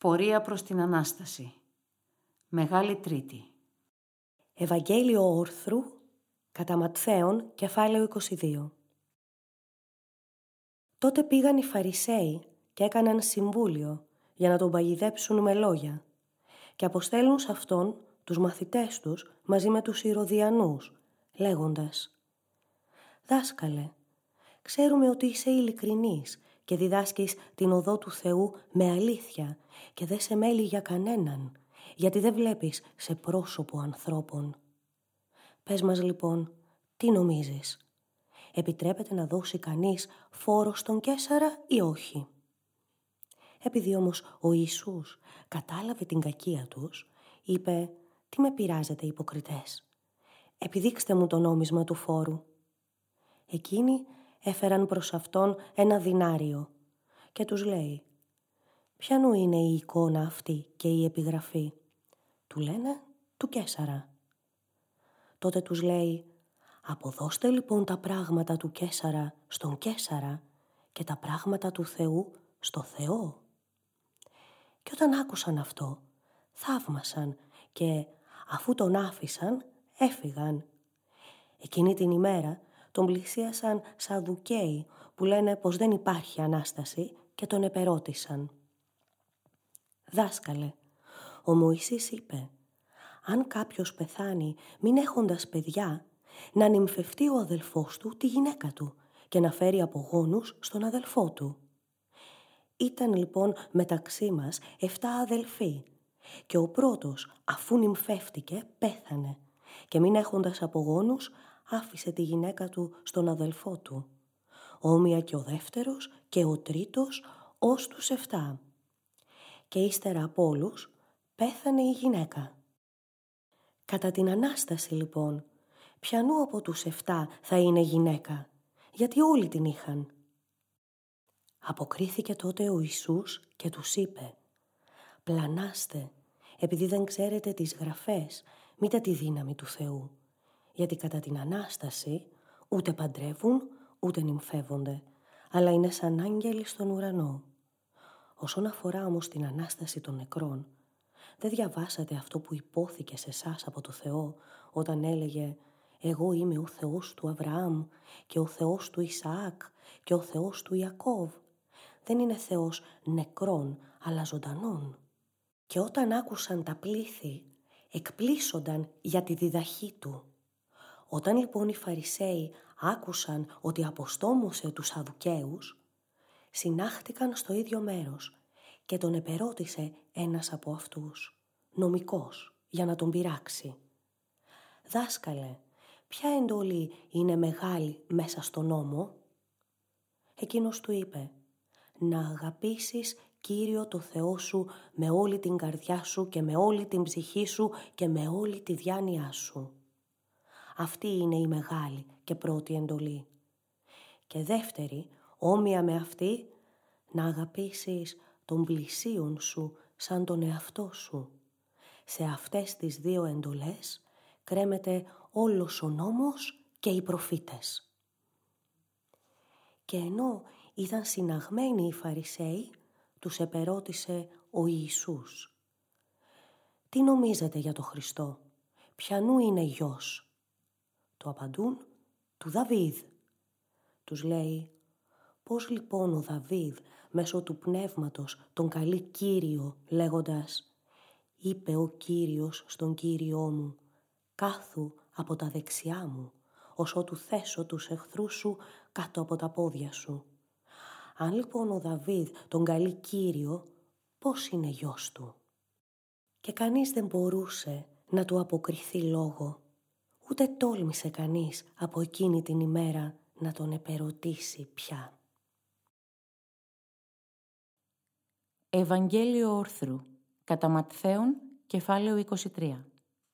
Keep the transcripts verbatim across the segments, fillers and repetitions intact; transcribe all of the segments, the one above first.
Πορεία προς την Ανάσταση. Μεγάλη Τρίτη. Ευαγγέλιο Όρθρου, κατά Ματθαίον, κεφάλαιο είκοσι δύο. Τότε πήγαν οι Φαρισαίοι και έκαναν συμβούλιο για να τον παγιδέψουν με λόγια και αποστέλουν σε αυτόν τους μαθητές τους μαζί με τους Ηρωδιανούς, λέγοντας «Δάσκαλε, ξέρουμε ότι είσαι ειλικρινής και διδάσκεις την οδό του Θεού με αλήθεια και δεν σε μέλει για κανέναν, γιατί δεν βλέπεις σε πρόσωπο ανθρώπων. Πες μας λοιπόν, τι νομίζεις, επιτρέπεται να δώσει κανείς φόρο στον Καίσαρα ή όχι?» Επειδή όμως ο Ιησούς κατάλαβε την κακία τους, είπε «Τι με πειράζετε υποκριτές, επιδείξτε μου το νόμισμα του φόρου». Εκείνοι έφεραν προς αυτόν ένα δινάριο και τους λέει «Ποιανού είναι η εικόνα αυτή και η επιγραφή?» Του λένε «Του Καίσαρα». Τότε τους λέει «Αποδώστε λοιπόν τα πράγματα του Καίσαρα στον Καίσαρα και τα πράγματα του Θεού στο Θεό». Και όταν άκουσαν αυτό, θαύμασαν και αφού τον άφησαν, έφυγαν. Εκείνη την ημέρα τον πλησίασαν Σαδουκαίοι που λένε πως δεν υπάρχει Ανάσταση και τον επερώτησαν. «Δάσκαλε, ο Μωυσής είπε, αν κάποιος πεθάνει μην έχοντας παιδιά, να νυμφευτεί ο αδελφός του τη γυναίκα του και να φέρει απογόνους στον αδελφό του. Ήταν λοιπόν μεταξύ μας εφτά αδελφοί και ο πρώτος αφού νυμφεύτηκε πέθανε και μην έχοντας απογόνους άφησε τη γυναίκα του στον αδελφό του. Όμοια και ο δεύτερος και ο τρίτος ως τους εφτά. Και ύστερα από όλους πέθανε η γυναίκα. Κατά την Ανάσταση λοιπόν, ποιανού από τους εφτά θα είναι γυναίκα, γιατί όλοι την είχαν?» Αποκρίθηκε τότε ο Ιησούς και τους είπε «Πλανάστε, επειδή δεν ξέρετε τις γραφές, μήτε τη δύναμη του Θεού, γιατί κατά την Ανάσταση ούτε παντρεύουν, ούτε νυμφεύονται, αλλά είναι σαν άγγελοι στον ουρανό. Όσον αφορά όμως την Ανάσταση των νεκρών, δεν διαβάσατε αυτό που υπόθηκε σε εσάς από το Θεό όταν έλεγε «Εγώ είμαι ο Θεός του Αβραάμ και ο Θεός του Ισαάκ και ο Θεός του Ιακώβ». Δεν είναι Θεός νεκρών αλλά ζωντανών. Και όταν άκουσαν τα πλήθη, εκπλήσονταν για τη διδαχή του. Όταν λοιπόν οι Φαρισαίοι άκουσαν ότι αποστόμωσε τους Σαδουκαίους, συνάχτηκαν στο ίδιο μέρος και τον επερώτησε ένας από αυτούς, νομικός, για να τον πειράξει. «Δάσκαλε, ποια εντολή είναι μεγάλη μέσα στο νόμο?» Εκείνος του είπε «Να αγαπήσεις Κύριο το Θεό σου με όλη την καρδιά σου και με όλη την ψυχή σου και με όλη τη διάνοιά σου. Αυτή είναι η μεγάλη και πρώτη εντολή. Και δεύτερη, όμοια με αυτή, να αγαπήσεις τον πλησίον σου σαν τον εαυτό σου. Σε αυτές τις δύο εντολές κρέμεται όλος ο νόμος και οι προφήτες». Και ενώ ήταν συναγμένοι οι Φαρισαίοι, τους επερώτησε ο Ιησούς «Τι νομίζετε για το Χριστό, ποιανού είναι γιος?» Του απαντούν «Του Δαβίδ». Τους λέει «Πώς λοιπόν ο Δαβίδ μέσω του πνεύματος τον καλεί Κύριο λέγοντας «Είπε ο Κύριος στον Κύριό μου, κάθου από τα δεξιά μου, ως ότου θέσω τους εχθρούς σου κάτω από τα πόδια σου». Αν λοιπόν ο Δαβίδ τον καλεί Κύριο, πώς είναι γιος του? Και κανείς δεν μπορούσε να του αποκριθεί λόγο, ούτε τόλμησε κανείς από εκείνη την ημέρα να τον επερωτήσει πια. Ευαγγέλιο Όρθρου, κατά Ματθαίον, κεφάλαιο είκοσι τρία.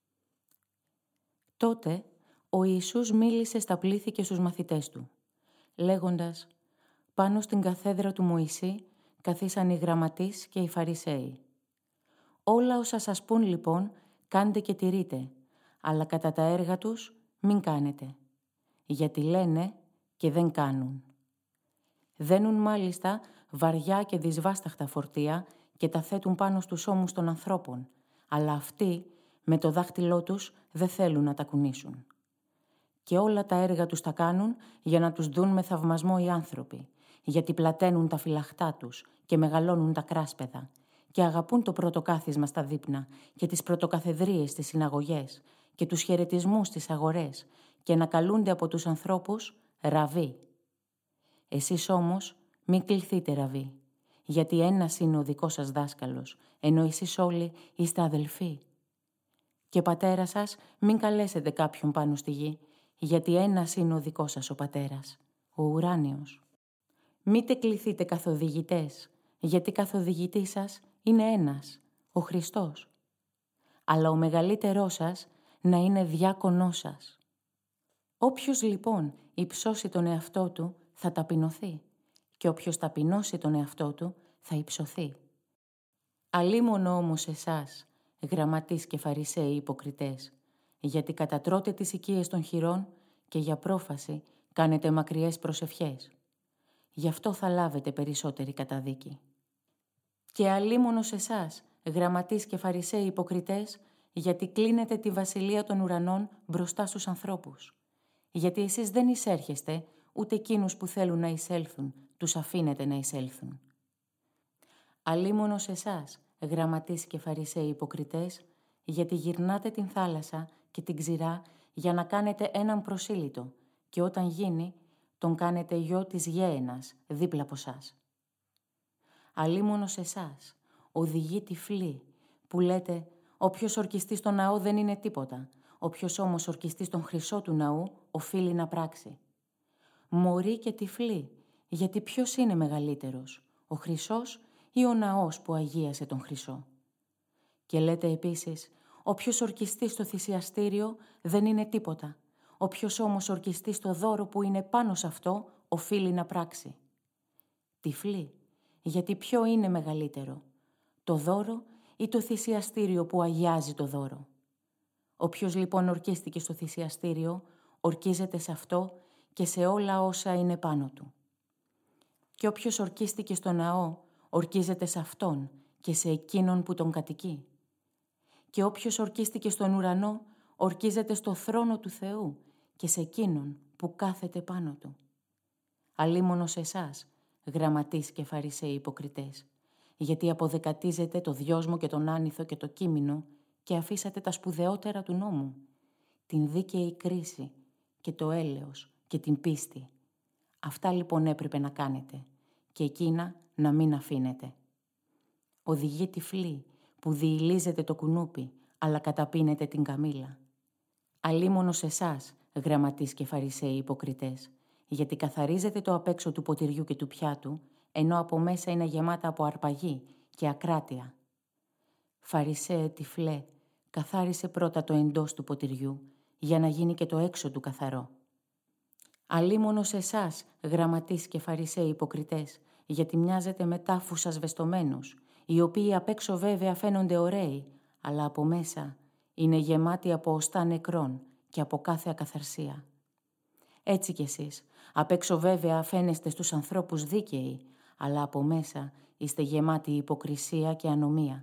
Τότε ο Ιησούς μίλησε στα πλήθη και στους μαθητές του, λέγοντας «Πάνω στην καθέδρα του Μωυσή καθίσαν οι γραμματείς και οι Φαρισαίοι. Όλα όσα σας πουν λοιπόν κάντε και τηρείτε, αλλά κατά τα έργα τους μην κάνετε, γιατί λένε και δεν κάνουν. Δένουν μάλιστα βαριά και δυσβάσταχτα φορτία και τα θέτουν πάνω στους ώμους των ανθρώπων, αλλά αυτοί με το δάχτυλό τους δεν θέλουν να τα κουνήσουν. Και όλα τα έργα τους τα κάνουν για να τους δουν με θαυμασμό οι άνθρωποι, γιατί πλαταίνουν τα φυλαχτά τους και μεγαλώνουν τα κράσπεδα και αγαπούν το πρωτοκάθισμα στα δείπνα και τις πρωτοκαθεδρίες στις συναγωγές και τους χαιρετισμούς στις αγορές και να καλούνται από τους ανθρώπους ραβί. Εσείς όμως μην κληθείτε ραβί, γιατί ένας είναι ο δικός σας δάσκαλος, ενώ εσείς όλοι είστε αδελφοί. Και πατέρα σας μην καλέσετε κάποιον πάνω στη γη, γιατί ένας είναι ο δικός σας ο πατέρας, ο ουράνιος. Μήτε κληθείτε καθοδηγητές, γιατί καθοδηγητής σας είναι ένας, ο Χριστός. Αλλά ο μεγαλύτερός σας να είναι διάκονός σας. Όποιος λοιπόν υψώσει τον εαυτό του θα ταπεινωθεί και όποιος ταπεινώσει τον εαυτό του θα υψωθεί. Αλίμονο όμως εσάς, γραμματείς και φαρισαίοι υποκριτές, γιατί κατατρώτε τις οικίες των χηρών και για πρόφαση κάνετε μακριές προσευχές. Γι' αυτό θα λάβετε περισσότερη καταδίκη. Και αλίμονος εσάς, γραμματείς και φαρισαίοι υποκριτές, γιατί κλείνετε τη βασιλεία των ουρανών μπροστά στους ανθρώπους. Γιατί εσείς δεν εισέρχεστε, ούτε εκείνους που θέλουν να εισέλθουν, τους αφήνετε να εισέλθουν. Αλίμονος εσάς, γραμματείς και φαρισαίοι υποκριτές, γιατί γυρνάτε την θάλασσα και την ξηρά για να κάνετε έναν προσήλυτο και όταν γίνει τον κάνετε γιο της γέενας δίπλα από σας. Αλίμονος εσάς, οδηγεί τυφλοί, που λέτε όποιος ορκιστεί στο ναό δεν είναι τίποτα, όποιος όμως ορκιστεί στον χρυσό του ναού οφείλει να πράξει. Μωροί και τυφλοί, γιατί ποιος είναι μεγαλύτερος, ο χρυσός ή ο ναός που αγίασε τον χρυσό. Και λέτε επίσης, όποιος ορκιστεί στο θυσιαστήριο δεν είναι τίποτα, όποιος όμως ορκιστεί στο δώρο που είναι πάνω σε αυτό οφείλει να πράξει. Τυφλοί, γιατί ποιο είναι μεγαλύτερο, το δώρο ή το θυσιαστήριο που αγιάζει το δώρο. Όποιος λοιπόν ορκίστηκε στο θυσιαστήριο, ορκίζεται σε αυτό και σε όλα όσα είναι πάνω του. Και όποιος ορκίστηκε στο ναό, ορκίζεται σε αυτόν και σε εκείνον που τον κατοικεί. Και όποιος ορκίστηκε στον ουρανό, ορκίζεται στο θρόνο του Θεού και σε εκείνον που κάθεται πάνω του. Αλίμονος εσάς, γραμματείς και φαρισαίοι υποκριτές, γιατί αποδεκατίζετε το δυόσμο και τον άνηθο και το κείμενο και αφήσατε τα σπουδαιότερα του νόμου, την δίκαιη κρίση και το έλεος και την πίστη. Αυτά λοιπόν έπρεπε να κάνετε και εκείνα να μην αφήνετε. Οδηγεί τυφλοί που διηλίζετε το κουνούπι, αλλά καταπίνετε την καμήλα. Αλίμονος εσάς, γραμματείς και φαρισαίοι υποκριτές, γιατί καθαρίζετε το απέξω του ποτηριού και του πιάτου, ενώ από μέσα είναι γεμάτα από αρπαγή και ακράτεια. Φαρισαίε τυφλέ, καθάρισε πρώτα το εντός του ποτηριού, για να γίνει και το έξω του καθαρό. Αλίμονος εσάς, γραμματείς και φαρισαίοι υποκριτές, γιατί μοιάζετε με τάφους ασβεστομένους, οι οποίοι απ' έξω βέβαια φαίνονται ωραίοι, αλλά από μέσα είναι γεμάτοι από οστά νεκρών και από κάθε ακαθαρσία. Έτσι κι εσείς, απ' έξω βέβαια φαίνεστε στους ανθρώπους δίκαιοι, αλλά από μέσα είστε γεμάτοι υποκρισία και ανομία.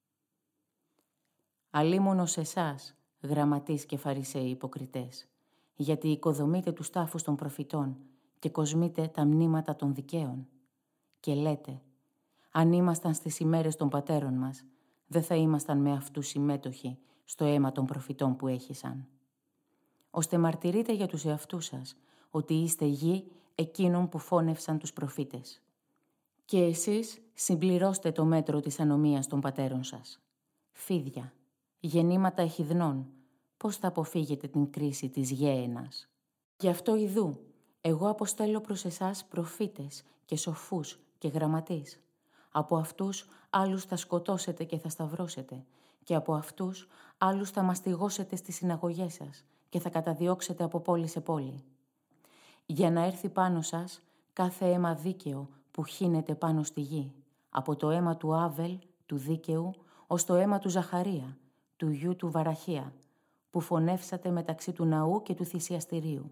Αλίμονος εσάς, γραμματείς και φαρισαίοι υποκριτές, γιατί οικοδομείτε τους τάφους των προφητών και κοσμείτε τα μνήματα των δικαίων. Και λέτε, αν ήμασταν στις ημέρες των πατέρων μας, δεν θα ήμασταν με αυτούς συμμέτοχοι στο αίμα των προφητών που έχησαν. Ώστε μαρτυρείτε για τους εαυτούς σας ότι είστε γη εκείνων που φώνευσαν τους προφήτες. Και εσείς συμπληρώστε το μέτρο της ανομίας των πατέρων σας. Φίδια, γεννήματα εχιδνών, πώς θα αποφύγετε την κρίση της γέενας. Γι' αυτό ιδού, εγώ αποστέλω προς εσάς προφήτες και σοφούς και γραμματείς. Από αυτούς άλλους θα σκοτώσετε και θα σταυρώσετε και από αυτούς άλλους θα μαστιγώσετε στις συναγωγές σας και θα καταδιώξετε από πόλη σε πόλη. Για να έρθει πάνω σας κάθε αίμα δίκαιο που χύνεται πάνω στη γη, από το αίμα του Άβελ, του δίκαιου, ως το αίμα του Ζαχαρία, του γιου του Βαραχία, που φωνεύσατε μεταξύ του ναού και του θυσιαστηρίου.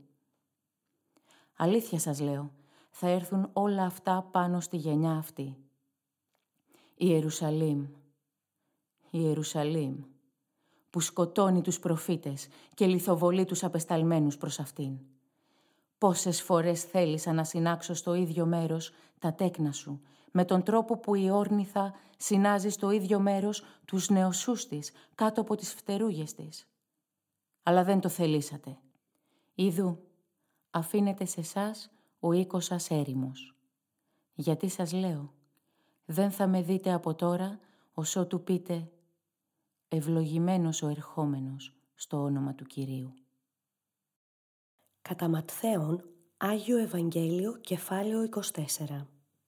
Αλήθεια σας λέω, θα έρθουν όλα αυτά πάνω στη γενιά αυτή. Ιερουσαλήμ, Ιερουσαλήμ, που σκοτώνει τους προφήτες και λιθοβολεί τους απεσταλμένους προς αυτήν. Πόσες φορές θέλησα να συνάξω στο ίδιο μέρος τα τέκνα σου, με τον τρόπο που η όρνηθα συνάζει στο ίδιο μέρος τους νεοσούς της, κάτω από τις φτερούγες της. Αλλά δεν το θελήσατε. Ιδού, αφήνετε σε σας ο οίκος σας έρημος. Γιατί σας λέω, δεν θα με δείτε από τώρα, ωσότου πείτε «Ευλογημένος ο ερχόμενος στο όνομα του Κυρίου». Κατά Ματθαίον, Άγιο Ευαγγέλιο, κεφάλαιο είκοσι τέσσερα.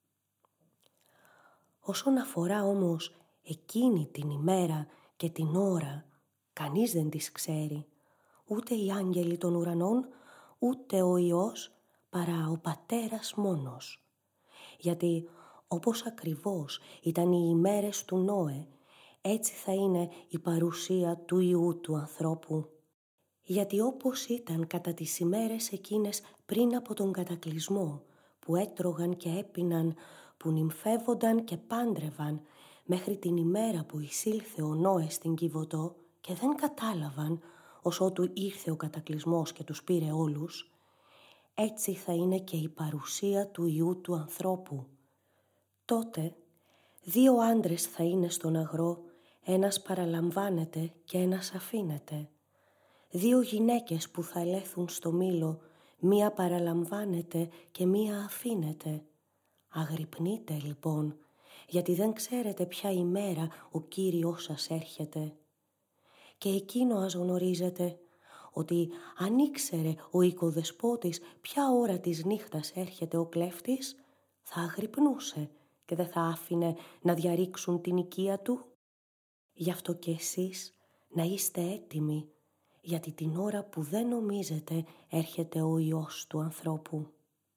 Όσον αφορά όμως εκείνη την ημέρα και την ώρα, κανείς δεν τις ξέρει, ούτε οι άγγελοι των ουρανών, ούτε ο Υιός, παρά ο Πατέρας μόνος. Γιατί όπως ακριβώς ήταν οι ημέρες του Νόε, έτσι θα είναι η παρουσία του Υιού του ανθρώπου. Γιατί όπως ήταν κατά τις ημέρες εκείνες πριν από τον κατακλυσμό, που έτρωγαν και έπιναν, που νυμφεύονταν και πάντρευαν, μέχρι την ημέρα που εισήλθε ο Νόε στην Κιβωτό και δεν κατάλαβαν, ως ότου ήρθε ο κατακλυσμός και τους πήρε όλους, έτσι θα είναι και η παρουσία του Υιού του ανθρώπου. Τότε δύο άντρες θα είναι στον αγρό, ένας παραλαμβάνεται και ένας αφήνεται. Δύο γυναίκες που θα ελέθουν στο μήλο, μία παραλαμβάνεται και μία αφήνεται. Αγρυπνείτε λοιπόν, γιατί δεν ξέρετε ποια ημέρα ο Κύριος σας έρχεται. Και εκείνο ας γνωρίζετε, ότι αν ήξερε ο οικοδεσπότης ποια ώρα της νύχτας έρχεται ο κλέφτης, θα αγρυπνούσε και δεν θα άφηνε να διαρρήξουν την οικία του. Γι' αυτό και εσείς να είστε έτοιμοι, γιατί την ώρα που δεν νομίζετε έρχεται ο Υιός του ανθρώπου.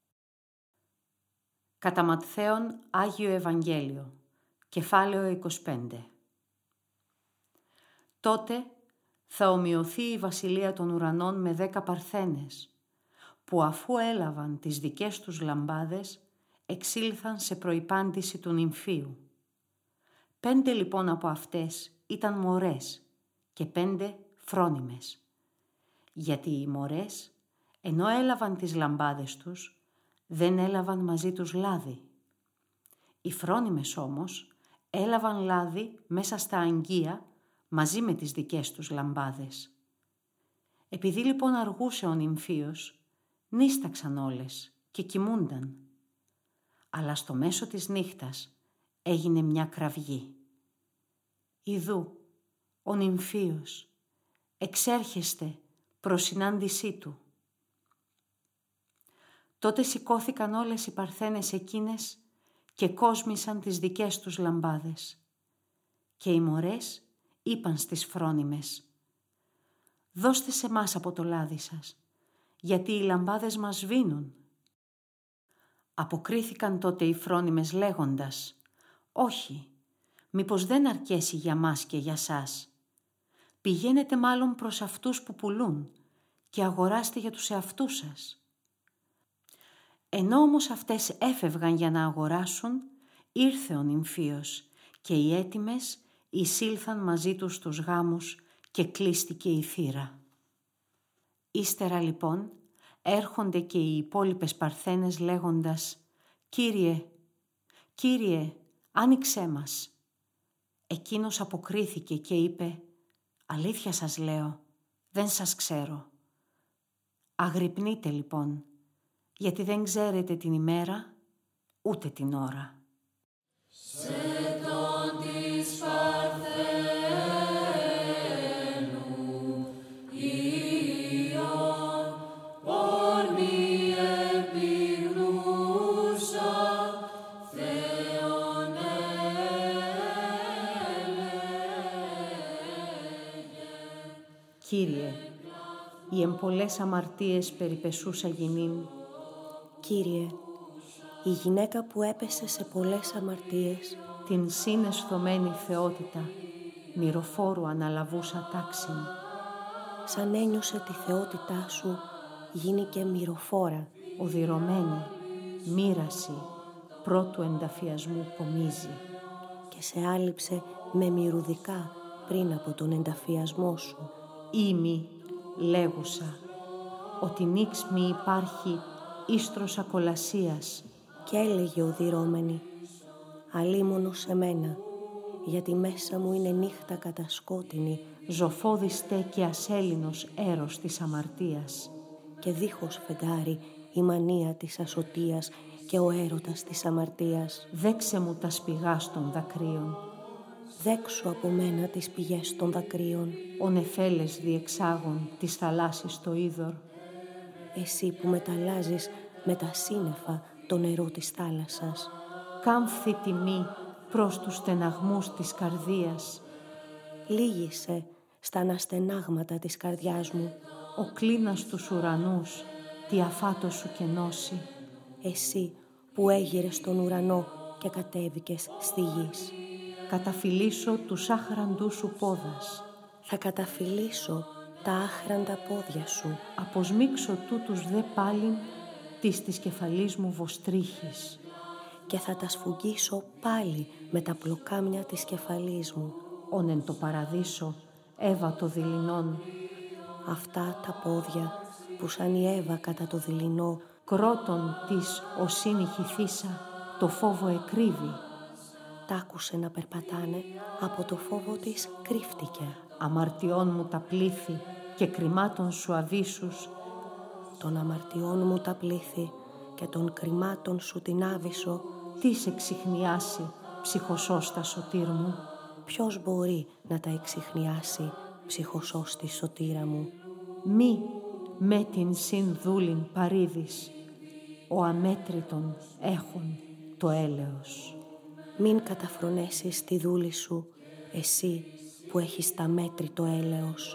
Κατά Ματθαίον, Άγιο Ευαγγέλιο, κεφάλαιο είκοσι πέντε. Τότε θα ομοιωθεί η βασιλεία των ουρανών με δέκα παρθένες, που αφού έλαβαν τις δικές τους λαμπάδες, εξήλθαν σε προϋπάντηση του νυμφίου. Πέντε λοιπόν από αυτές ήταν μωρές και πέντε φρόνιμες. Γιατί οι μωρές, ενώ έλαβαν τις λαμπάδες τους, δεν έλαβαν μαζί τους λάδι. Οι φρόνιμες όμως έλαβαν λάδι μέσα στα αγγεία μαζί με τις δικές τους λαμπάδες. Επειδή λοιπόν αργούσε ο νυμφίος, νύσταξαν όλες και κοιμούνταν. Αλλά στο μέσο της νύχτας έγινε μια κραυγή. Ιδού, ο νυμφίος, εξέρχεστε προς συνάντησή του. Τότε σηκώθηκαν όλες οι παρθένες εκείνες και κόσμησαν τις δικές τους λαμπάδες. Και οι μωρές είπαν στις φρόνιμες, «Δώστε σε μας από το λάδι σας, γιατί οι λαμπάδες μας σβήνουν». Αποκρίθηκαν τότε οι φρόνιμες λέγοντας, «Όχι, μήπως δεν αρκέσει για μας και για σας. Πηγαίνετε μάλλον προς αυτούς που πουλούν και αγοράστε για τους εαυτούς σας». Ενώ όμως αυτές έφευγαν για να αγοράσουν, ήρθε ο νυμφίος και οι έτοιμες εισήλθαν μαζί τους στους γάμους και κλείστηκε η θύρα. Ύστερα λοιπόν έρχονται και οι υπόλοιπες παρθένες λέγοντας «Κύριε, Κύριε, άνοιξέ μας». Εκείνος αποκρίθηκε και είπε «Αλήθεια σας λέω, δεν σας ξέρω». Αγρυπνείτε λοιπόν, γιατί δεν ξέρετε την ημέρα ούτε την ώρα. Σε τον της Παρθένου Υιόν όρμη επιγνούσα Θεόν έλεγε. Κύριε, οι εμπολές αμαρτίες περιπεσούσα γυνήν. Κύριε, η γυναίκα που έπεσε σε πολλές αμαρτίες, την συναισθωμένη θεότητα, μυροφόρου αναλαβούσα τάξιν. σαν ένιωσε τη θεότητά σου, γίνηκε μυροφόρα. Οδυρωμένη, μοίραση, πρώτου ενταφιασμού πομίζει. Και και σε άλυψε με μυρουδικά πριν από τον ενταφιασμό σου. Ήμι, λέγουσα, ότι νίξ μη υπάρχει ίστρος ακολασίας. Κι έλεγε οδυρώμενη, αλίμονο σε μένα, γιατί μέσα μου είναι νύχτα κατασκότεινη, ζωφώδιστε και ασέλινος έρος της αμαρτίας. Και δίχως φεγγάρι η μανία της ασωτείας και ο έρωτας της αμαρτίας. Δέξε μου τα σπηγάς των δακρύων. Δέξου από μένα τις πηγές των δακρύων. Ο νεφέλες διεξάγων της θαλάσσης το είδωρ. Εσύ που μεταλλάζεις με τα σύννεφα το νερό της θάλασσας. Κάμφθη τιμή προς τους στεναγμούς της καρδίας. Λύγησε στα αναστενάγματα της καρδιάς μου. Ο κλίνας τους ουρανούς, τι αφάτο σου κενώσει. Εσύ που έγειρες τον ουρανό και κατέβηκες στη γης. Καταφυλίσω τους άχραντούς σου πόδας. Θα καταφυλίσω τα άχραντα πόδια σου. Αποσμίξω τούτους δε πάλιν της της κεφαλής μου βοστρίχης. Και θα τα σφουγγίσω πάλι με τα πλοκάμια της κεφαλής μου. Ον εν το παραδείσο Εύα το δειλινόν. Αυτά τα πόδια που σαν η Εύα κατά το δειλινό, κρότον της οσύνη χυθίσα, το φόβο εκρύβει. Τ' άκουσε να περπατάνε, από το φόβο της κρύφτηκε. Αμαρτιών μου τα πλήθη και κρυμάτων σου αβύσσους. Των αμαρτιών μου τα πλήθη και των κρυμάτων σου την άβυσσο. Τι σε εξιχνιάσει, ψυχοσώστα σωτήρ μου. Ποιος μπορεί να τα εξιχνιάσει, ψυχοσώστη σωτήρα μου. Μη με την συν δούλην παρήδης, ο αμέτρητον έχων το έλεος. Μην καταφρονέσεις τη δούλη σου, εσύ που έχεις τα μέτρη το έλεος.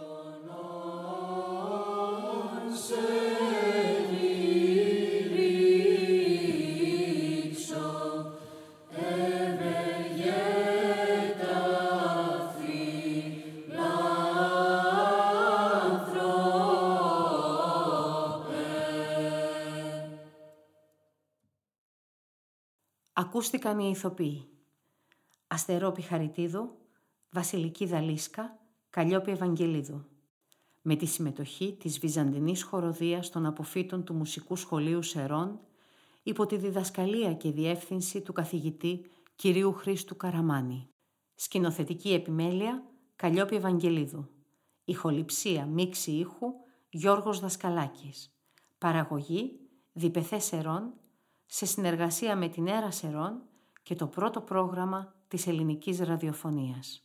Ακούστηκαν οι ηθοποιοί Αστερόπη Χαριτίδου, Βασιλική Δαλίσκα, Καλλιόπη Ευαγγελίδου, με τη συμμετοχή της Βυζαντινής Χοροδίας των Αποφύτων του Μουσικού Σχολείου Σερών υπό τη διδασκαλία και διεύθυνση του καθηγητή κυρίου Χρήστου Καραμάνη. Σκηνοθετική επιμέλεια Καλλιόπη Ευαγγελίδου. Ηχοληψία μίξη ήχου Γιώργος Δασκαλάκης. Παραγωγή Διπεθέ Σερών σε συνεργασία με την Έρα Σερών και το πρώτο πρόγραμμα της ελληνικής ραδιοφωνίας.